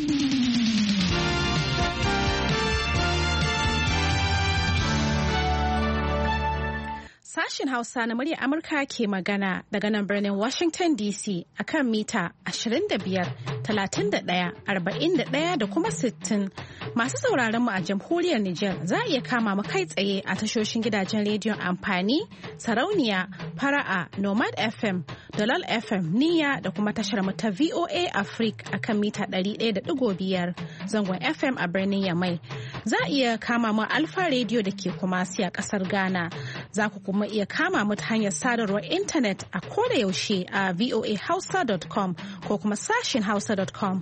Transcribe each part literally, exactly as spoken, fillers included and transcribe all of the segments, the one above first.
Sashen Hausa na muryar Amurka ke magana daga nan birnin Washington D C akan mita ashirin da biyar, talatin da ɗaya, arba'in da ɗaya da kuma sittin. Masu sauraron mu a jamhuriyar Nijar za a iya kama mu kai tsaye a tashoshin gidajen rediyon amfani, sarauniya, fara'a, Nomad F M, Dalal F M, Niyya da kuma tashar mu ta V O A Africa akan mita ɗari ɗaya da ɗigo biyar zangon F M a birnin Yamai. Za a iya kama mu Alfa Radio da ke Kumasi a ƙasar Ghana. Za ku kuma iya kama mu ta hanyar sadarwar intanet a koda yaushe a voa hausa dot com ko kuma sashin hausa dot com.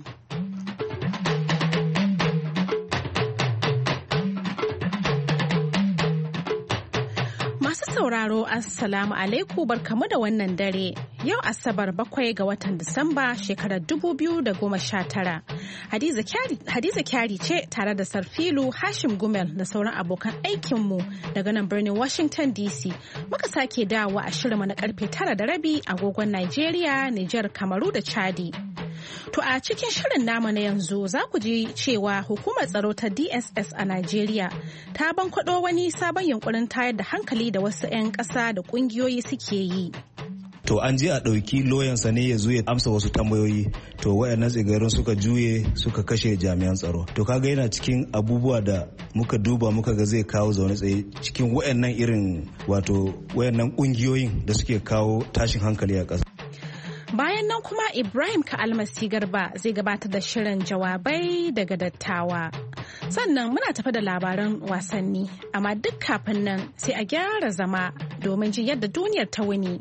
Masu sauraro Assalamu alaikum barkamu da wannan dare. Yau Asabar bakwai ga watan Disamba shekarar dubu biyu da goma sha tara. Hadiza Kyari ce tare da Sarfilu Hashim Gumel da sauran abokan aikinmu daga nan birnin Washington D C. Muka sake dawowa a shirinmu na karfe tara da rabi agogon Najeriya, Nijar, Kamaru da Chadi. To a cikin shirin namu na yanzu za ku ji cewa hukumar tsaro ta D S S a Najeriya ta bankwado wani sabon yunkurin tayar da hankali da wasu 'yan ƙasa da ƙungiyoyi suke yi. To an je a ɗauki loyansa ne ya zo ya amsa wasu tambayoyi, to wayannan tsigarin suka juye suka kashe jami'an tsaro. To kaga yana cikin abubuwa da muka duba muka ga zai kawo zaune tsaye cikin wayannan irin wato wayannan ƙungiyoyin da suke kawo tashin hankali a ƙasa. Bayan nan kuma Ibrahim Ka'almasi Garba zai gabatar da shirin jawabai daga dattawa. Sannan muna tafi da labaran wasanni, amma duk kafin nan sai a gyara zama domin jin yadda duniyar ta wuni.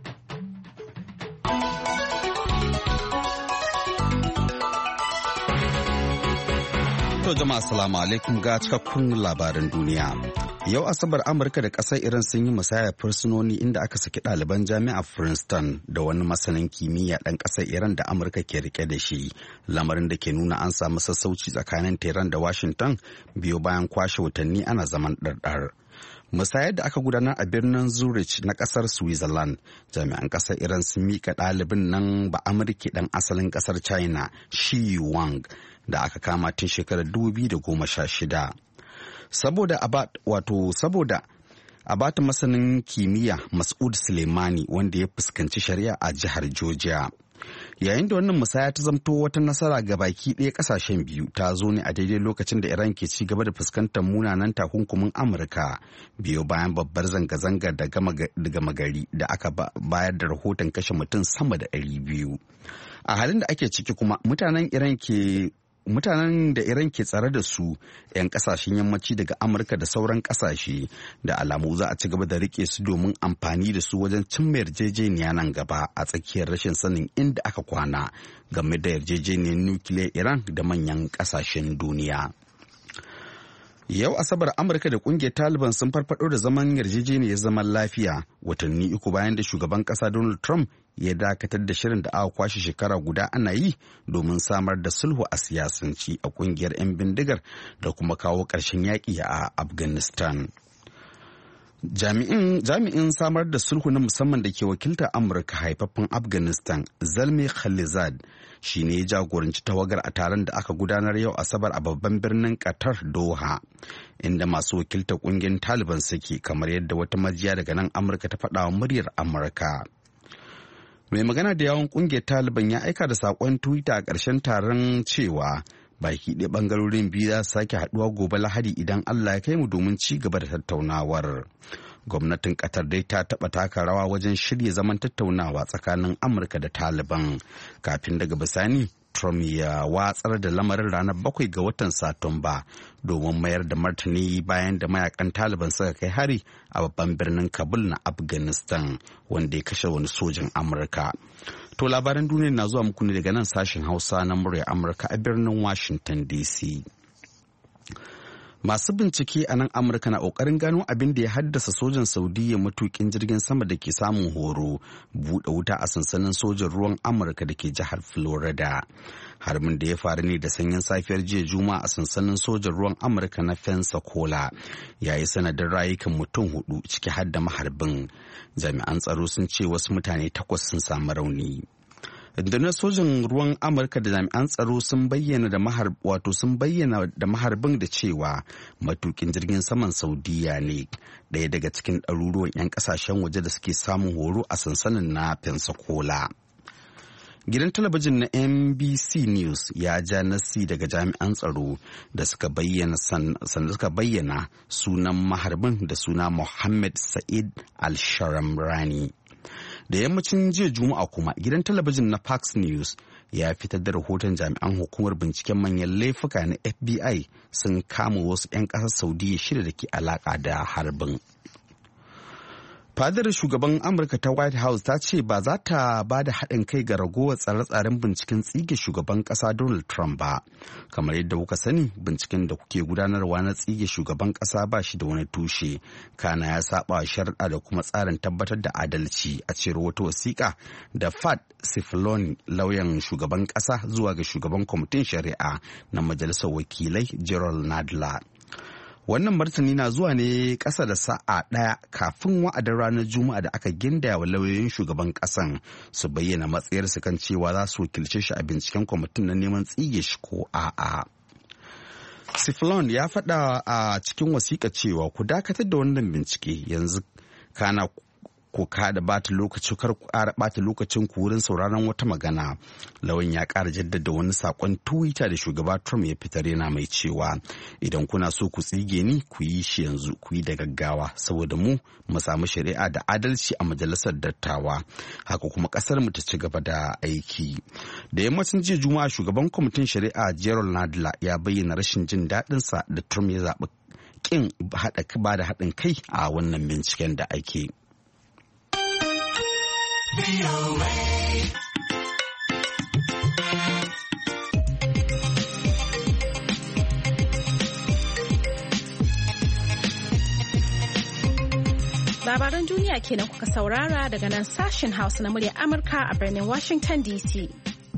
To jama'a assalamu alaikum ga cikakkun labaran duniya. Yau Asabar Amurka da ƙasar Iran sun yi musayar fursunoni inda aka saki ɗaliban jami'ar Princeton da wani masanin kimiyya ɗan ƙasar Iran da Amurka ke rike da shi. Lamarin da ke nuna an samu sassauci tsakanin Tehran da Washington biyo bayan kwashe watanni ana zaman ɗarɗar. Musayar da aka gudanar a birnin Zurich na ƙasar Switzerland, jami'an ƙasar Iran sun miƙa ɗalibin nan ba Amurki ɗan asalin ƙasar China, Shi Wang, da aka kama tun shekarar dubu biyu da goma sha shida. Saboda abat wato saboda abata masanin kimiyya Mas'ud Suleimani wanda ya fuskanci shari'a a jihar Georgia. Yayin da wannan musaya ta zamto wata nasara ga baki ɗaya ƙasashen biyu, ta zo ne a daidai lokacin da Iran ke ci gaba da fuskantar munanan takunkumin Amurka biyo bayan babbar zanga-zangar da gama gari da aka bayar da rahoton kashe mutum sama da ɗari biyu. A halin da ake ciki kuma mutanen Iran ke mutanen da Iran ke tsare da su 'yan kasashen yammaci daga Amurka da sauran kasashe da alamu za a ci gaba da rike su domin amfani da su wajen cimma yarjejeniya nan gaba a tsakiyar rashin sanin inda aka kwana game da yarjejeniyar nukiliyar Iran da manyan kasashen duniya. Yau Asabar Amurka da kungiyar Taliban sun farfado da zaman yarjejeniyar zaman lafiya watanni uku bayan da shugaban kasa Donald Trump ya dakatar da shirin da aka kwashe shekara guda ana yi domin samar da sulhu a siyasanci a kungiyar 'yan bindigar da kuma kawo ƙarshen yaƙi a Afghanistan. Jami'in samar da sulhu na musamman da ke wakiltar Amurka haifaffen Afghanistan, Zalmi Khalilzad, shi ne ya jagoranci tawagar a taron da aka gudanar yau Asabar a babban birnin Qatar Doha, inda masu wakiltar kungiyar Taliban suke, kamar yadda wata majiya daga nan Amurka ta faɗa wa muryar Amurka. Mai magana da yawon kungiyar Taliban ya aika da saƙon Twitter a ƙarshen taron cewa baki ɗaya ɓangarorin biyu za su sake haɗuwa gobe Lahadi idan Allah ya kai mu domin ci gaba da tattaunawar. Gwamnatin Qatar dai ta taɓa taka rawa wajen shirya zaman tattaunawa tsakanin Amurka da Taliban kafin daga bisani Trump ya watsar da lamarin ranar bakwai ga watan Satumba domin mayar da martani bayan da mayakan Taliban suka kai hari a babban birnin Kabul na Afghanistan wanda ya kashe wani sojin Amurka. To labaran duniya na zuwa muku ne daga nan sashen Hausa na murya Amurka a birnin Washington D C. Masu bincike a nan Amurka na ƙoƙarin gano abin da ya haddasa sojan Saudiya matukin jirgin sama da ke samun horo buɗe wuta a sansanin sojan ruwan Amurka da ke jihar Florida. Harbin da ya faru ne da sanyin safiyar jiya Juma'a a sansanin sojan ruwan Amurka na Pensacola ya yi sanadin rayukan mutum hudu ciki har da maharbin. Jami'an tsaro sun ce wasu mutane takwas sun samu rauni. Rundunar sojin ruwan Amurka da jami'an tsaro sun bayyana da mahar wato sun bayyana da maharbin da cewa matukin jirgin saman Saudiya ne, ɗaya daga cikin ɗaruruwan 'yan ƙasashen waje da suke samun horo a sansanin na Pensacola. Gidan talabijin na N B C News ya ja nasi daga jami'an tsaro da suka bayyana sanda suka bayyana sunan maharbin da suna Mohammed Sa'id Al-Sharamrani. Da yammacin jiya Juma'a kuma gidan talabijin na Fox News ya fitar da rahoton jami'an hukumar binciken manyan laifuka na F B I sun kama wasu 'yan ƙasar Saudiya shida da ke alaƙa da harbin. Fadar shugaban Amurka ta White House ta ce ba za ta ba da haɗin kai ga ragowar tsare-tsaren binciken tsige shugaban ƙasa Donald Trump ba. Kamar yadda kuka sani, binciken da kuke gudanarwa na tsige shugaban ƙasa ba shi da wani tushe. Kana ya saba shari'a da kuma tsarin tabbatar da adalci, a cewar wata wasiƙa da Pat Cipollone, lauyan shugaban ƙasa, zuwa ga shugaban kwamitin shari'a na Majalisar Wakilai Gerald Nadler. Wannan martani na zuwa ne ƙasa da sa'a ɗaya kafin wa'adin ranar Juma'a da aka gindaya wa lauyoyin shugaban ƙasan su bayyana matsayarsu kan cewa za su wakilce shi a binciken kwamitin na neman tsige shi ko a'a. Cipollone ya faɗa a cikin wasiƙa cewa ku dakatar da wannan bincike yanzu, kana ko kada bata lokaci kar ku ƙara bata lokacin ku wurin sauraron wata magana. Lawan ya ƙara jaddada wani sakon Twitter da shugaba Trump ya fitar, yana mai cewa idan kuna so ku tsige ni ku yi shi yanzu, ku yi da gaggawa saboda mu mu samu shari'a da adalci a majalisar dattawa, haka kuma ƙasar mu ta ci gaba da aiki. Da yammacin jiya Juma'a shugaban kwamitin shari'a Gerald Nadler ya bayyana rashin jin daɗin sa da Trump ya zaɓi kin haɗa ba da haɗin kai a wannan binciken da ake. Labaran duniya kenan kuka saurara daga nan sashen Hausa na muryar Amurka a birnin Washington D C.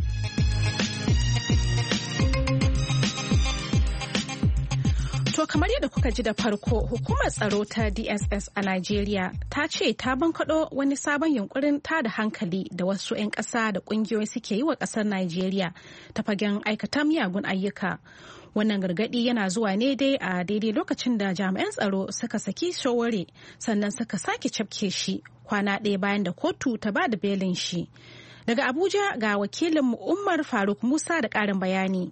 To kamar yadda kuka ji da farko, hukumar tsaro ta D S S a Najeriya ta ce ta bankaɗo wani sabon yunkurin tada hankali da wasu 'yan ƙasa da ƙungiyoyi suke yi wa ƙasar Najeriya ta fagen aikata miyagun ayyuka. Wannan gargaɗi yana zuwa ne dai a daidai lokacin da jami'an tsaro suka saki Sowore sannan suka sake cafke shi kwana ɗaya bayan da kotu ta ba da belin shi. Daga Abuja ga wakilinmu Umar Faruk Musa da ƙarin bayani.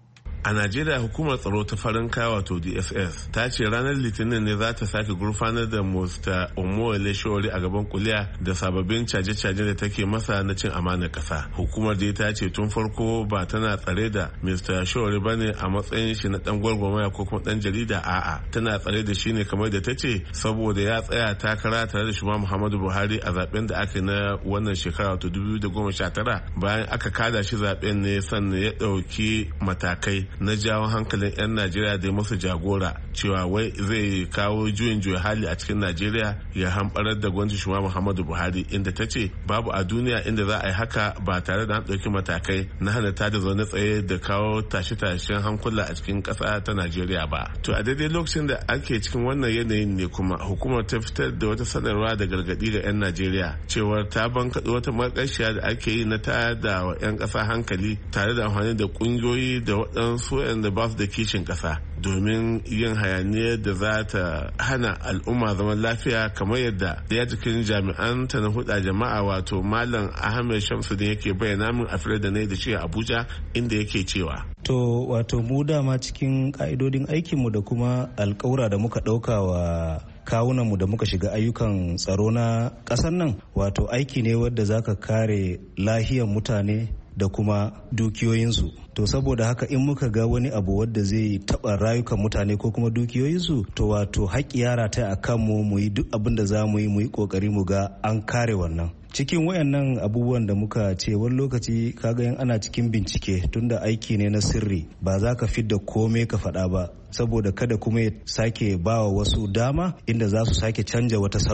A Najeriya hukumar tsaro ta farin kaya wato D S S ta ce ranar Litinin ne za ta sake gurfanar da Mister Omoyele Sowore a gaban kuliya da sababbin caje-caje da take masa na cin amanar kasa. Hukumar da ta ce tun farko ba tana tsare da Mister Sowore bane a matsayin shi na dan gwagwarmaya ko kuma dan jarida, a'a tana tsare da shi ne kamar da ta ce saboda ya tsaya takara tare da shugaba Muhammadu Buhari a zaben da aka yi na wannan shekara wato dubu biyu da goma sha tara. Bayan aka kada shi zaben ne sannan ya dauki matakai na jawo hankalin 'yan Najeriya da masu jagora cewa wai zai kawo juyin juya hali a cikin Najeriya ya hamɓarar da gwamnati shugaba Muhammadu Buhari, inda ta ce babu a duniya inda za a yi haka ba tare da an ɗauki matakai na hana ta da zaune tsaye da kawo tashe-tashen hankula a cikin ƙasa ta Najeriya ba. To a daidai lokacin da ake cikin wannan yanayin ne kuma hukumar ta fitar da wata sanarwa da gargaɗi ga 'yan Najeriya cewar ta bankaɗo wata maƙashiya da ake yi na tayar da wa 'yan ƙasa hankali tare da amfani da ƙungiyoyi da waɗansu waɗanda ba su da kishin ƙasa domin yin hayaniyar da za ta hana al'umma zaman lafiya, kamar yadda ɗaya cikin jami'an ta na huda jama'a wato Malam Ahmed Shamsuddin yake bayyana min a firar da na yi da shi a Abuja, inda yake cewa. To wato mu dama cikin ƙa'idodin aikinmu da kuma alƙawura da muka ɗauka wa kawunanmu da muka shiga ayyukan tsaro na ƙasar nan, wato aiki ne wadda za ka kare lahiyar mutane da kuma dukiyoyinsu. To saboda haka in muka ga wani abu wadda zai taɓa rayukan mutane ko kuma dukiyoyinsu, to wato haƙƙi yara ta a kanmu mu yi duk abin da za mu yi mu yi ƙoƙari mu ga an kare wannan. Cikin wayannan abubuwan da muka ce wani lokaci kaga yin ana cikin bincike tunda aiki ne na sirri, ba za ka fidda komai ka faɗa ba saboda kada kuma ya sake bawa wasu dama inda za su sake canja wata salo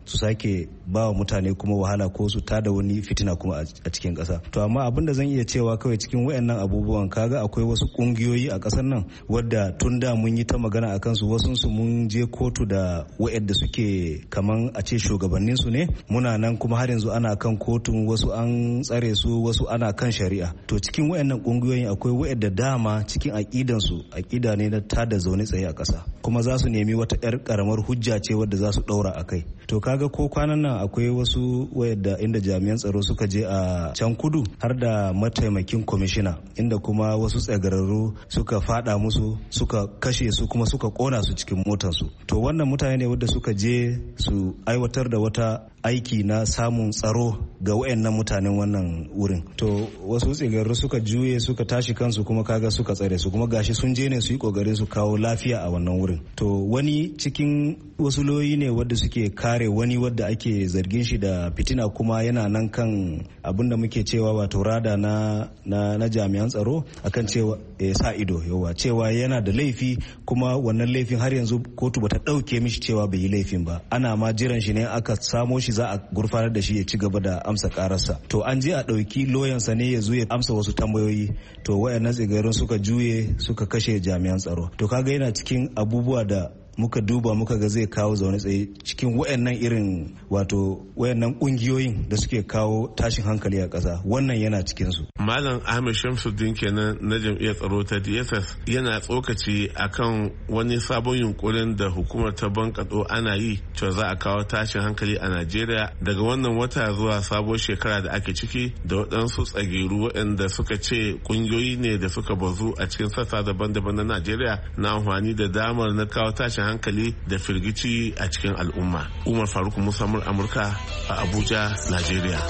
su sake ba wa mutane kuma wahala ko su tada wani fitina kuma a cikin ƙasa. To amma abin da zan iya cewa kawai cikin wayannan abubuwan kaga akwai wasu ƙungiyoyi a ƙasar nan wadda tun da mun yi ta magana a kansu wasu su mun je kotu da wayanda suke kaman a ce shugabannin su ne muna nan kuma har yanzu ana kan kotun wasu an tsare su wasu ana kan shari'a. To cikin wayannan ƙungiyoyin akwai wayanda dama cikin aƙidan su aƙida ne na tada zaune tsaye a ƙasa kuma za su nemi wata 'yar ƙaramar hujja ce wadda za su ɗaura a kai. To kaga ko kwanan nan akwai wasu wayanda inda jami'an tsaro suka je a can kudu har da mataimakin kwamishina inda kuma wasu tsagararru suka fada musu suka kashe su kuma suka kona su cikin motarsu. To wannan mutane ne wadda suka je su aiwatar da wata aiki na samun tsaro ga wayannan mutanen wannan wurin. To wasu tsigarru suka juye suka tashi kansu kuma kaga suka tsare su kuma gashi sun je ne su yi kokarin su kawo lafiya a wannan wurin. To wani cikin wasu loyi ne wadda suke kare wani wadda ake zargin shi da fitina kuma yana nan kan abin da muke cewa wato rada na, na, na jami'an tsaro akan cewa e, sa ido yawa cewa yana da laifi kuma wannan laifin har yanzu kotu bata dauke mishi cewa bai yi laifin ba ana ma jiran shi ne aka samo shi za a gurfanar da shi ya ci gaba da amsa kararsa. To an je a dauki loyansa ne ya zo ya amsa wasu tambayoyi to wayannan tsigarin suka juye suka kashe jami'an tsaro. To kaga yana cikin abubuwa da muka duba muka ga zai kawo zaune tsaye cikin wayannan irin wato wayannan kungiyoyin da suke kawo tashin hankali a ƙasa wannan yana cikin su. Malam Ahmed Shamsuddin kenan na jam'iyyar tsaro ta D S S yana tsokaci akan wani sabon yunkurin da hukumar ta bankado ana yi cewa za a kawo tashin hankali a Najeriya daga wannan wata zuwa sabuwar shekara da ake ciki da waɗansu tsageru waɗanda suka ce kungiyoyi ne da suka bazu a cikin sassa daban-daban na Najeriya na amfani da damar na kawo tashin hankali da firgici a cikin al'umma. Umar Faruk Musa Amurka a Abuja, Najeriya.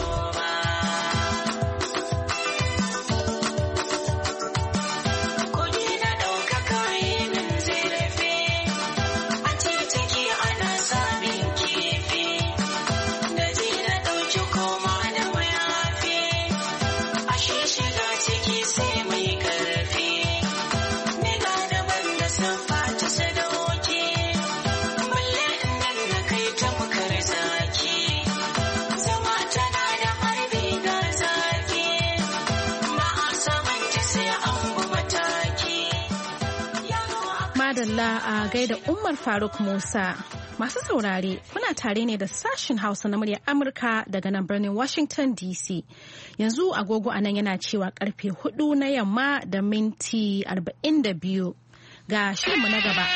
Madalla a gaida Umar Faruk Musa. Masu saurare kuna tare ne da sashen Hausa na muryar Amurka daga nan birnin Washington D C. Yanzu agogo anan yana cewa karfe hudu na yamma da minti arba'in da biyu. Ga shirinmu na gaba.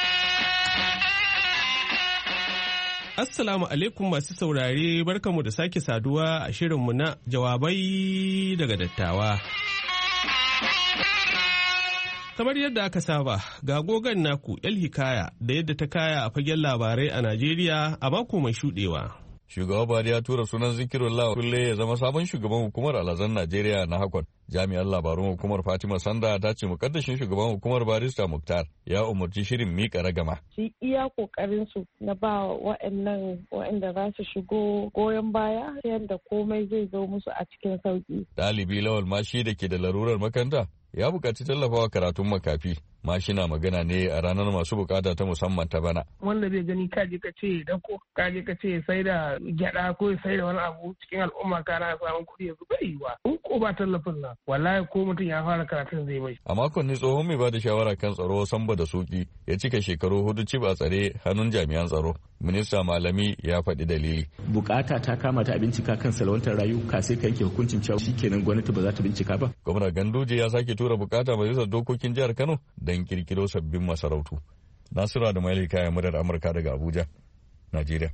Assalamu alaikum masu saurare, barkamu da sake saduwa a shirinmu na jawabai daga dattawa. Kamar yadda aka saba, ga gogon naku El Hikaya da yadda ta kaya a fagen labarai a Najeriya a mako mai shudewa. Shugaba Buhari ya tura sunan Zikirullah Kulle ya zama sabon shugaban hukumar alhazan Najeriya na Hakon. Jami'an labarun hukumar Fatima Sanda ta ce mukaddashin shugaban hukumar Barista Muktar ya umarci shirin mika ragama. Su iya kokarin su na ba wa'annan wa'anda za su shigo goyon baya yadda komai zai zo musu a cikin sauki. Ɗalibi Lawal Mashi da ke da larurar makaranta ya buƙaci tallafawa karatun makafi. Mashina magana ne a ranar masu bukata ta musamman ta bana. Wanda zai gani kaje ka ce dako, kaje ka ce sai da gyada ko sai da wani abu cikin al'umma kana samun kuɗi yanzu bai yiwa. In ko ba tallafin nan, wallahi ko mutum ya fara karatun zai bai. A makon ne tsohon mai bada shawara kan tsaro Samba da Suki ya cika shekaru hudu cib a tsare hannun jami'an tsaro. Minista Malami ya faɗi dalili. Bukata ta kama ta bincika kan salwantar rayuka sai ka yanke hukuncin cewa shikenan gwamnati ba za ta bincika ba. Gwamna Ganduje ya sake tura bukata majalisar dokokin jihar Kano don kirkiro sabbin masarautu. Nasiru da Maili kayan murar Amurka daga Abuja, Najeriya.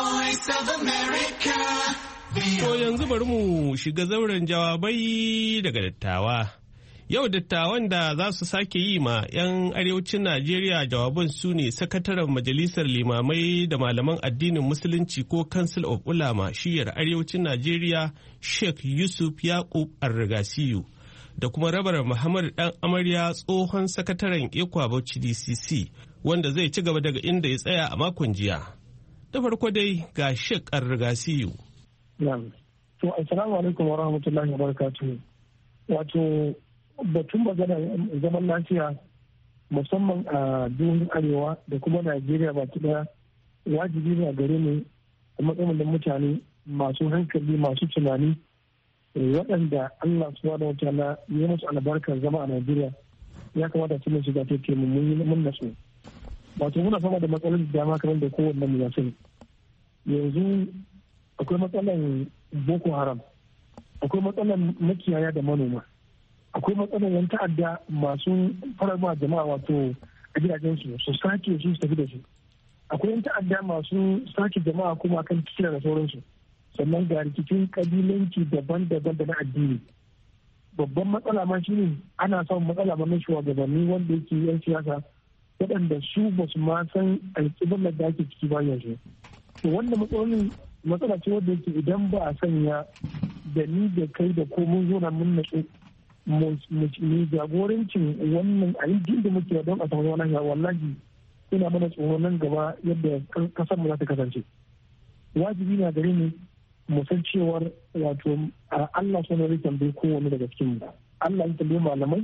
To yanzu bari mu shiga zauren jawabai daga dattawa. Yau dattawan da za su sake yi ma 'yan arewacin Najeriya jawaban su ne sakataren majalisar limamai da malaman addinin musulunci ko Council of Ulama shiyar arewacin Najeriya Sheikh Yusuf Yaqub Arrigasiyu da kuma rabar Muhammad Dan Amarya tsohon sakataren Ekwa Bauchi D C C wanda zai ci gaba daga inda ya tsaya a makon jiya. Da farko dai ga Sheikh Arrigasiyu. Na'am. To assalamu alaikum wa rahmatullahi wa barakatuh. Wato batun magana zaman lafiya musamman a jihohin arewa da kuma Najeriya baki daya wajibi ne a gare mu a matsayin da mutane masu hankali masu tunani waɗanda Allah subhanahu wa ta'ala ya musu albarkar zama a Najeriya ya kamata su ne shiga take mu mun nasu wato muna fama da matsalolin da dama kamar da kowanne mu ya sani yanzu akwai matsalan Boko Haram akwai matsalan makiyaya da manoma akwai matsalan yan ta'adda masu farama jama'a wato a gidajen su su sake su tafi da su akwai yan ta'adda masu sake jama'a kuma kan kira da sauransu sannan ga rikicin kabilanci daban-daban da na addini babban matsala ma shine ana samun matsala ma na shugabanni wanda yake yan siyasa waɗanda su ba su ma san alƙibar da ake ciki ba yanzu to wanda matsalolin matsala ce wanda yake idan ba a sanya da ni da kai da ko mun zo na mun natsu mu jagorancin wannan a yi da muke don a samu wani wallahi ina mana tsoro nan gaba yadda kasar mu za ta kasance wajibi na gare ni mu san cewar wato Allah sun rai tambaye kowane daga cikin mu Allah ya tambaye malamai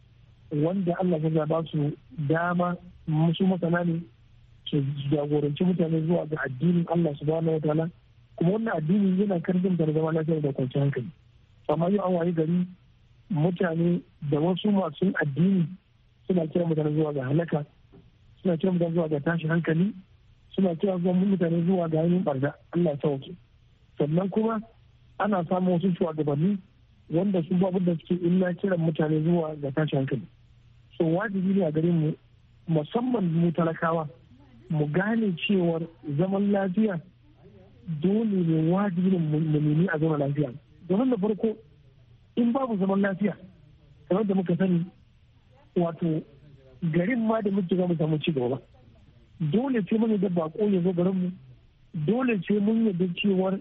wanda Allah ya ba su dama musu masana ne su jagoranci mutane zuwa ga addinin Allah subhanahu wataala kuma wannan addini yana karfin da zama lafiya da kwanciyar hankali amma yau an wayi gari mutane da wasu masu addini suna kira mutane zuwa ga halaka suna kira mutane zuwa ga tashin hankali suna kira zuwa mutane zuwa ga yin barda Allah ya sauke sannan kuma ana samun wasu shugabanni wanda su babu da suke illa kiran mutane zuwa ga tashin hankali so wajibi ne a gare mu musamman mu talakawa mu gane cewar zaman lafiya dole ne wajibi ne mu nemi a zama lafiya domin da farko in babu zaman lafiya kamar da muka sani wato garin ma da muke za mu samu ci gaba dole ce mun yadda bako ya zo garin mu dole ce mun yadda cewar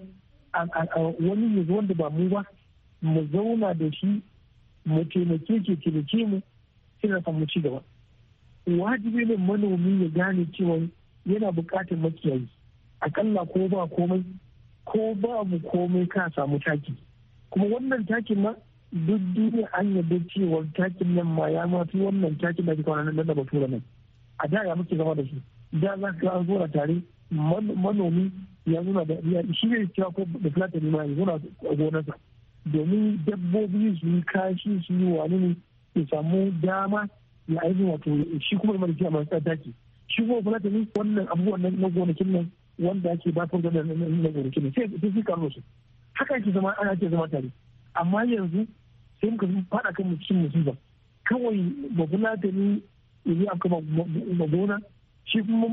wani ya zo wanda ba mu ba mu zauna da shi mu taimake ke taimake mu sai na samu ci gaba wajibi ne manomi ya gane cewa yana buƙatar makiyayi akalla ko ba komai ko babu komai ka samu taki kuma wannan takin ma duk duniya an yarda cewa takin nan ma ya mafi wannan takin da kawai nan da batura nan a da ya muke zama da shi da za ka an zo tare manomi ya zuna da shi ne cewa ko da fulatani ma ya zuna a gonarsa domin dabbobi su yi kashi su yi wani ne ya samu dama ya aiki wato shi kuma mai kiya masu taki shi kuma fulatani wannan abubuwan na gonakin nan wanda ake ba furga da na gonakin nan sai sai karo su haka ake zama ana ake zama tare amma yanzu sai muka fada kan mu cikin musiba kawai ba fulatani ya aka ma gona shi kuma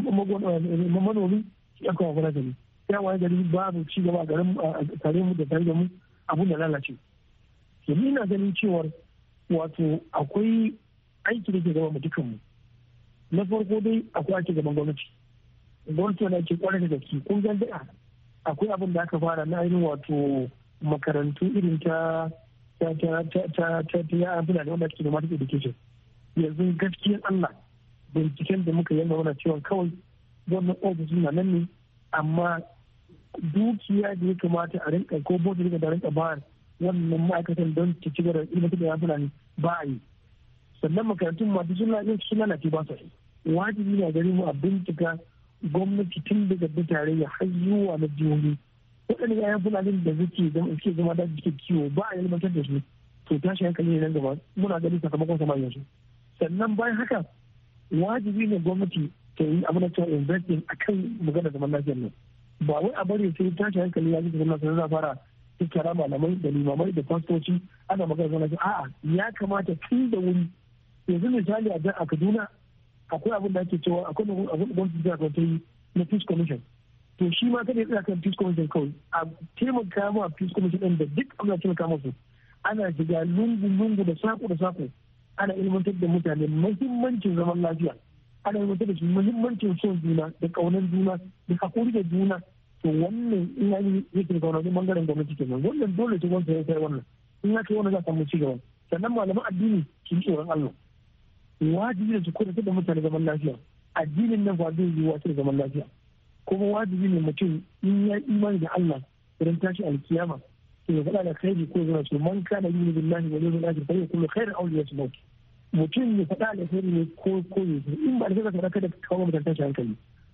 manomi shi aka ma fulatani ya waye gari babu ci gaba garin tare mu da tare da mu abun da lalace to ni na ganin cewar wato akwai aiki da ke gaba mu dukan mu na farko dai akwai aiki gaban gwamnati gwamnati na ke kwarar da gaske kun ga da akwai abin da aka fara na irin wato makarantu irin ta ta ta ta ta ta ta ya abin da wanda ke da mata education yanzu gaskiyar Allah binciken da muka yana mana cewa kawai wannan ofishin na nan ne amma dukiya da ya kamata a rinka ko bota da rinka bayar wannan ma'aikatan don ta ci gaba da ilmantar da yafi ne ba a yi sannan makarantun masu suna yin suna na ba su wajibi na gari mu a bincika gwamnati tun daga da tarayya har zuwa na jihohi waɗanda yayan fulanin da suke suke zama da suke kiwo ba a ilmantar da su to tashi hankali ne nan gaba muna ganin sakamakon sama yanzu sannan bayan haka wajibi ne gwamnati ta yi abin da ta investing akan magana zaman lafiyar nan ba wai a bari sai tashi hankali ya ji zaman lafiyar za fara tattara malamai da limamai da fastoci ana magana zaman lafiya a'a ya kamata tun da wuri yanzu misali a a Kaduna akwai abin da ake cewa akwai abin da gwamnati ta ta yi na peace commission to shi ma kada ya tsaya kan peace commission kawai a taimaka ma peace commission din da duk abin da taimaka musu ana shiga lungu lungu da sako da sako ana ilmantar da mutane muhimmancin zaman lafiya ana ilmantar da su muhimmancin son juna da kaunar juna da hakuri da juna to wannan in yi yake da wani bangaren gwamnati kenan wannan dole ce gwamnati ya kai wannan in ya kai wannan za a samu ci gaba sannan malaman addini su yi tsoron Allah wajibi ne su koyar da mutane zaman lafiya addinin nan ba zai yi wasu da zaman lafiya kuma wajibi ne mutum in ya imani da Allah idan tashi alkiyama to ya faɗa da khairi ko zama su man kana yi billahi wa yawmil akhir fa yakulu khairan aw liyasmut mutum ya faɗa da khairi ne ko ko in ba da zaka kada ka kawo mutan tashi hankali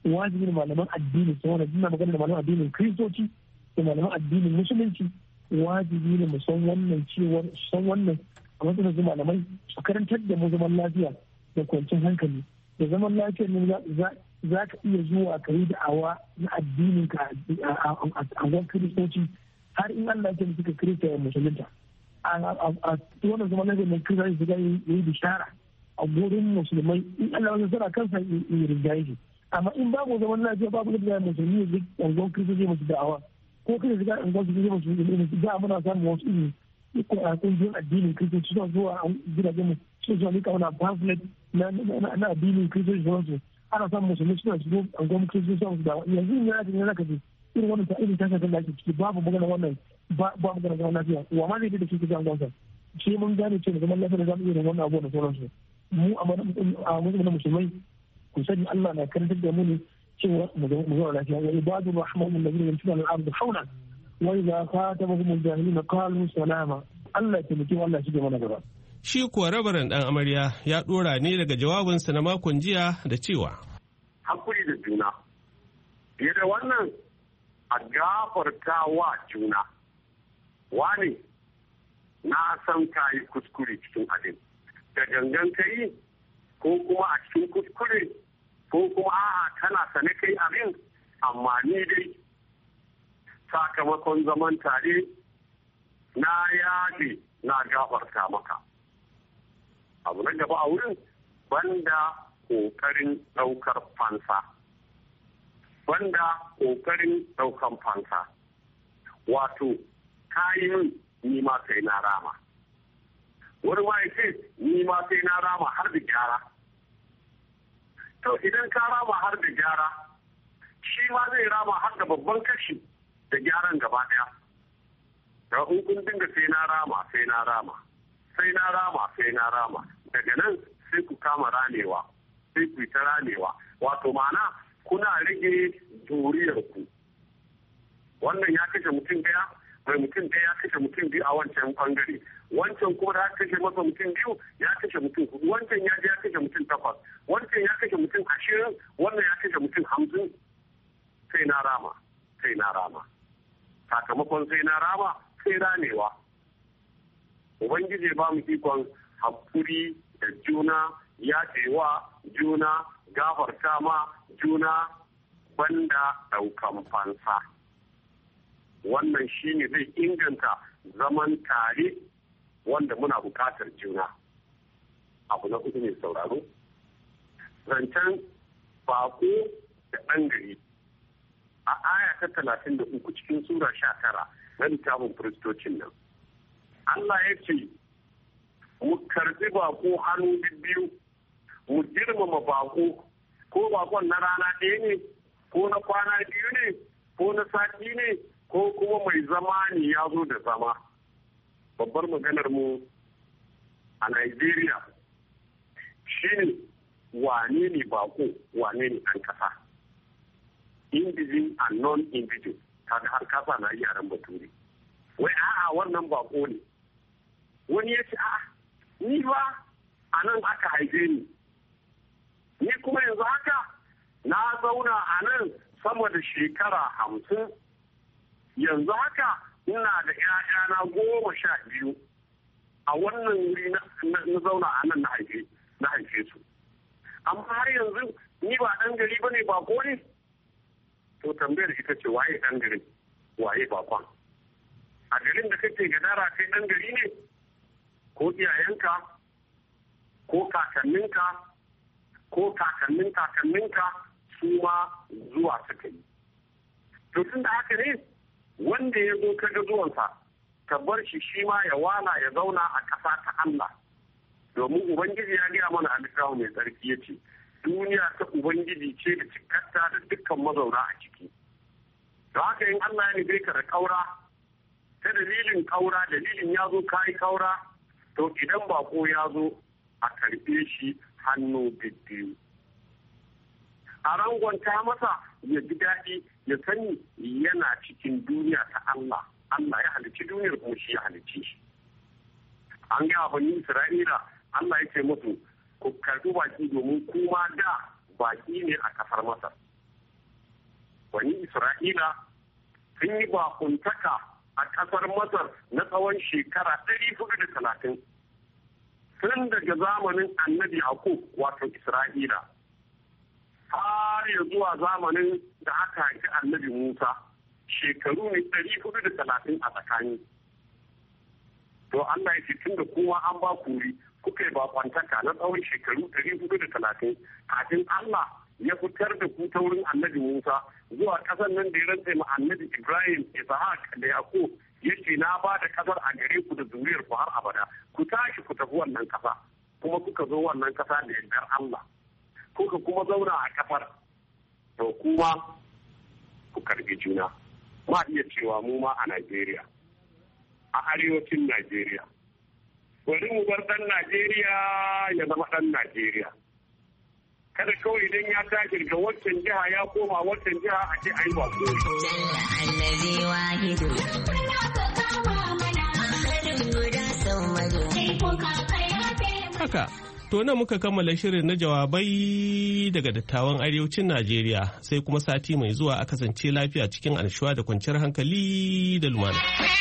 wajibi ne malaman addini su wani dina magana da malaman addinin kristoci da malaman addinin musulunci wajibi ne mu san wannan cewar san wannan a matsayin su malamai su karantar da mu zaman lafiya da kwanciyar hankali da zaman lafiyar ne za ka iya zuwa ka yi da'awa na addinin ka a gwan kiristoci har in Allah ya suka kirista ya musulunta a wannan zaman lafiyar ne kiristoci su yi yi bishara a gurin musulmai in Allah ya zara kansa ya rinjaye shi amma in babu zaman lafiya babu da musulmi ya gwan kiristoci musu da'awa ko kada shiga an gwaji ne musu ilimi da muna samun wasu ilimi ko a kungiyoyin addinin kristoci suna zuwa a gidajen mu su zuwa nika wani pamphlet na addinin kristoci suna su ana samun musulmi suna shigo a gwamnati kristoci suna su da yanzu in yana cikin zaka ce irin wannan ta irin tashin da ake ciki babu magana wannan ba magana zaman lafiya wa ma zai da shi kisan gwamnati shi mun gane cewa zaman lafiya da zamu iya wannan abubuwan da sauransu mu a musulmi musulmai ku sani Allah na karantar da mu ne cewa mu zauna lafiya wa ibadu rahman alladhina yamshuna al ardi hawlan wa idha khatabahum al jahiluna qalu salama Allah ya mutum Allah shi ke mana gaba. Shi kuwa rabaran dan amarya ya dora ne daga jawabinsa na makon jiya da cewa hakuri da juna fiye da wannan a gafarta wa juna wani na san ka yi kuskure cikin abin da gangan ka yi ko kuma a cikin kuskure ko kuma a'a kana sane kai abin amma ni dai sakamakon zaman tare na yaje na gafarta maka. Abu na gaba a wurin banda ƙoƙarin ɗaukar fansa. Banda ƙoƙarin ɗaukan fansa. Wato, kayi ni ma sai na rama. Wani ma ya ce ni ma sai na rama har da gyara. To idan ka rama har da gyara, shi ma zai rama har da babban kashi da gyaran gaba ɗaya. Da in kun dinga sai na rama, sai na rama, sai na rama, sai na rama. Daga nan sai ku kama ranewa, sai ku yi ta ranewa. Wato ma'ana kuna rage juriyarku. Wannan ya kashe mutum ɗaya, mai mutum ɗaya ya kashe mutum biyu a wancan ɓangare. Wancan kuma da kashe masa mutum biyu ya kashe mutum hudu. Wancan ya je ya kashe mutum takwas. Wancan ya kashe mutum ashirin. Wannan ya kashe mutum hamsin. Sai na rama, sai na rama. Sakamakon sai na rama, sai ranewa. Ubangiji ba mu ikon hakuri da juna, yaƙewa juna, gafarta ma juna, banda ɗaukan fansa. Wannan shi ne zai inganta zaman tare wanda muna buƙatar juna. Abu na uku ne sauraro. Zancen bako da ɗan gari. A aya ta talatin da uku cikin Sura sha tara na littafin Firistocin nan. Allah ya ce, mu karbi bako hannu biyu, mu girmama bako, ko bakon na rana ɗaya ne, ko na kwana biyu ne, ko na sati ne, ko kuma mai zama ne ya zo da zama. Babbar maganar mu a Najeriya shi ne wane ne bako, wane ne ɗan ƙasa. Indigen and non-indigen, kaga har kasa na yaren bature. Wai a'a wannan bako ne. Wani ya ce a'a ni ba a nan aka haife ni. Ni kuma yanzu haka na zauna a nan sama da shekara hamsin. Yanzu haka ina da ‘ya'yana goma sha biyu a wannan wuri na zauna a nan na haife su. Amma har yanzu ni ba ɗan gari ba ne bako ne? To tambayar ita ce waye ɗan gari, waye bakon. A garin da kake gadara kai ɗan gari ne? Ko iyayenka, ko kakanninka, ko kakannin kakanninka su ma zuwa suka yi. To tun da haka ne wanda ya zo kaga zuwansa ka bar shi shi ma ya wala ya zauna a ƙasa ta Allah. Domin Ubangiji ya gaya mana a littafin mai tsarki ya ce, duniya ta Ubangiji ce da cikarta da dukkan mazauna a ciki. Da haka in Allah ya nufe ka da ƙaura, ta dalilin ƙaura, dalilin ya zo ka yi ƙaura, to idan bako ya zo a karɓe shi hannu biyu. A rangonta masa ya ji daɗi ya sani yana cikin duniya ta Allah. Allah ya halicci duniyar kuma shi ya halicci shi. An ga bani Isra'ila Allah ya ce musu ku karɓi baki domin kuma da baki ne a kasar Masar. Bani Isra'ila sun yi bakuntaka a ƙasar Masar na tsawon shekara ɗari hudu da talatin. Tun daga zamanin annabi Yakub wato Isra'ila har ya zuwa zamanin da aka haifi annabi Musa shekaru ne ɗari hudu da talatin a tsakani. To Allah ya ce tun da kowa an ba kuri kuka yi bakwantaka na tsawon shekaru ɗari hudu da talatin kafin Allah ya fitar da ku ta wurin annabi Musa zuwa ƙasar nan da ya rantse ma annabi Ibrahim, Ishaq da Yakub ya ce na ba da ƙasar a gare ku da zuriyar ku har abada. Ku tashi ku tafi wannan ƙasa, kuma kuka zo wannan ƙasa da yardar Allah. Kuka kuma zauna a ƙasar, to kuma ku karbi juna. Ma iya cewa mu ma a Najeriya, a arewacin Najeriya. Bari mu bar ɗan Najeriya ya zama ɗan Najeriya. Kada kawai idan ya tashi daga wancan jiha ya koma wancan jiha a ce ai ba ko. Haka, to nan muka kammala shirin na jawabai daga dattawan arewacin Najeriya, sai kuma sati mai zuwa a kasance lafiya cikin annashuwa da kwanciyar hankali da lumana.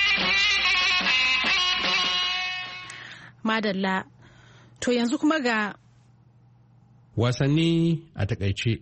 Madalla, to yanzu kuma ga wasanni a takaice.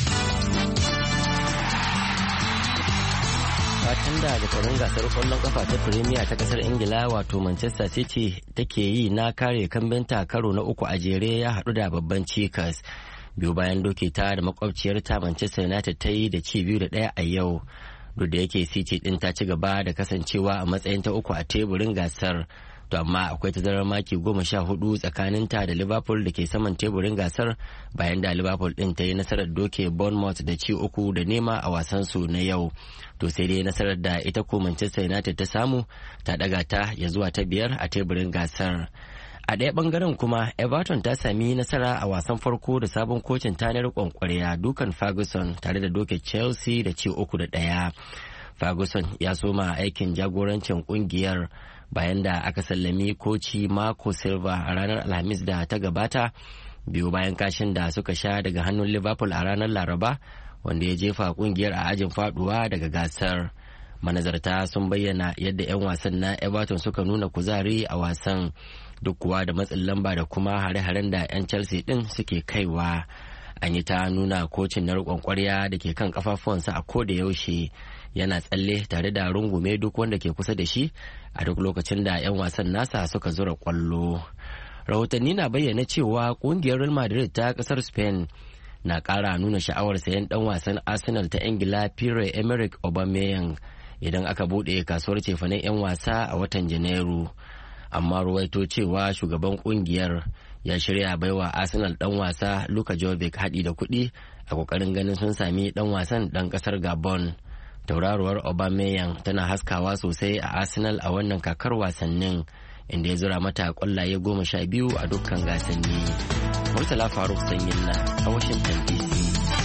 Fatan da zakarun gasar kwallon kafa ta Premier ta kasar Ingila wato Manchester City take yi na kare kambinta karo na uku a jere ya haɗu da babban cikas. Biyu bayan doke ta da makwabciyarta Manchester United ta yi da ci biyu da ɗaya a yau. Duk da yake City ɗin ta ci gaba da kasancewa a matsayin ta uku a teburin gasar. To amma akwai tazarar maki goma sha hudu tsakaninta da Liverpool da ke saman teburin gasar bayan da Liverpool din ta yi nasarar doke Bournemouth da ci uku da nema a wasansu na yau. To sai dai nasarar da ita ko Manchester United ta samu ta daga ta ya zuwa ta biyar a teburin gasar. A ɗaya bangaren kuma Everton ta sami nasara a wasan farko da sabon kocin ta na riƙon ƙwarya dukan Ferguson tare da doke Chelsea da ci uku da ɗaya. Ferguson ya soma aikin jagorancin ƙungiyar bayan da aka sallami koci Marco Silva a ranar Alhamis da ta gabata biyu bayan kashin da suka sha daga hannun Liverpool a ranar Laraba wanda ya jefa kungiyar a ajin faduwa daga gasar. Manazarta sun bayyana yadda 'yan wasan na Everton suka nuna kuzari a wasan duk kuwa da matsin lamba da kuma hare-haren da 'yan Chelsea din suke kaiwa. An yi ta nuna kocin na riƙon ƙwarya da ke kan kafafuwansa a ko da yaushe yana tsalle tare da rungume duk wanda ke kusa da shi a duk lokacin da 'yan wasan nasa suka zura kwallo. Rahotanni na bayyana cewa kungiyar Real Madrid ta kasar Spain na ƙara nuna sha'awar sayan dan wasan Arsenal ta Ingila Pierre-Emerick Aubameyang idan aka buɗe kasuwar cefanen 'yan wasa a watan Janairu. Amma ruwaito cewa shugaban kungiyar ya shirya baiwa Arsenal dan wasa Luka Jovic haɗi da kuɗi a kokarin ganin sun sami dan wasan dan ƙasar Gabon. Tauraruwar Aubameyang tana haskawa sosai a Arsenal a wannan kakar wasannin inda ya zura mata kwallaye goma sha biyu a dukkan gasanni. Murtala Faruk Sanyin na a Washington D C.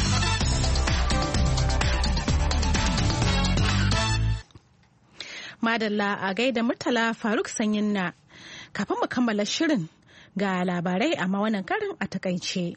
Madalla a gaida Murtala Faruk Sanyin na. Kafin mu kammala shirin ga labarai amma wannan karin a takaice.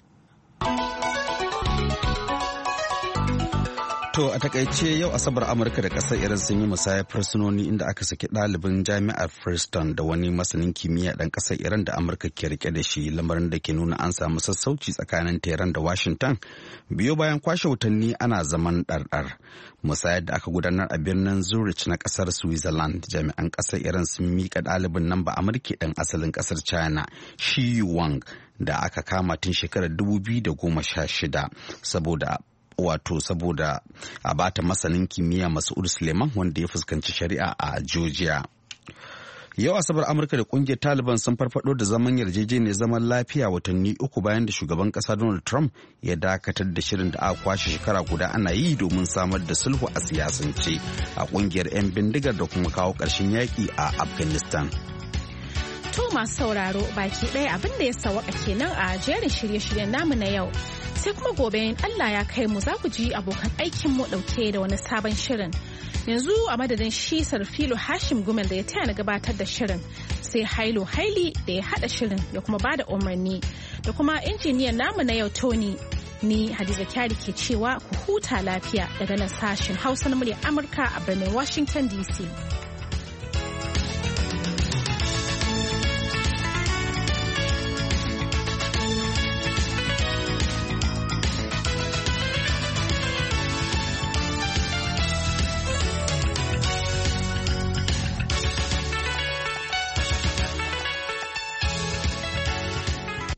To a takaice yau Asabar Amurka da ƙasar Iran sun yi musayar fursunoni inda aka saki ɗalibin jami'ar Princeton da wani masanin kimiyya ɗan ƙasar Iran da Amurka ke rike da shi, lamarin da ke nuna an samu sassauci tsakanin Tehran da Washington biyo bayan kwashe watanni ana zaman ɗarɗar. Musayar da aka gudanar a birnin Zurich na ƙasar Switzerland, jami'an ƙasar Iran sun miƙa ɗalibin nan ba Amurka ɗan asalin ƙasar China Shi Wang da aka kama tun shekarar dubu biyu da goma sha shida saboda wato saboda a bata masanin kimiyya Mas'ud Suleiman wanda ya fuskanci shari'a a Georgia. Yau Asabar Amurka da kungiyar Taliban sun farfado da zaman yarjejeniyar zaman lafiya watanni uku bayan da shugaban kasa Donald Trump ya dakatar da shirin da aka kwashe shekara guda ana yi domin samar da sulhu a siyasance a kungiyar 'yan bindigar da kuma kawo ƙarshen yaƙi a Afghanistan. To masu sauraro baki ɗaya abin da ya sawaka kenan a jerin shirye-shiryen namu na yau. Sai kuma gobe in Allah ya kai mu za ku ji abokan aikin mu ɗauke da wani sabon shirin. Yanzu a madadin shi Sarfilo Hashim Gumel da ya taya na gabatar da shirin, sai Hailo Haili da ya haɗa shirin ya kuma bada umarni, da kuma injiniyan namu na yau Tony. Ni Hadiza Kyari ke cewa ku huta lafiya daga nan sashen Hausa na muryar Amurka a birnin Washington D C.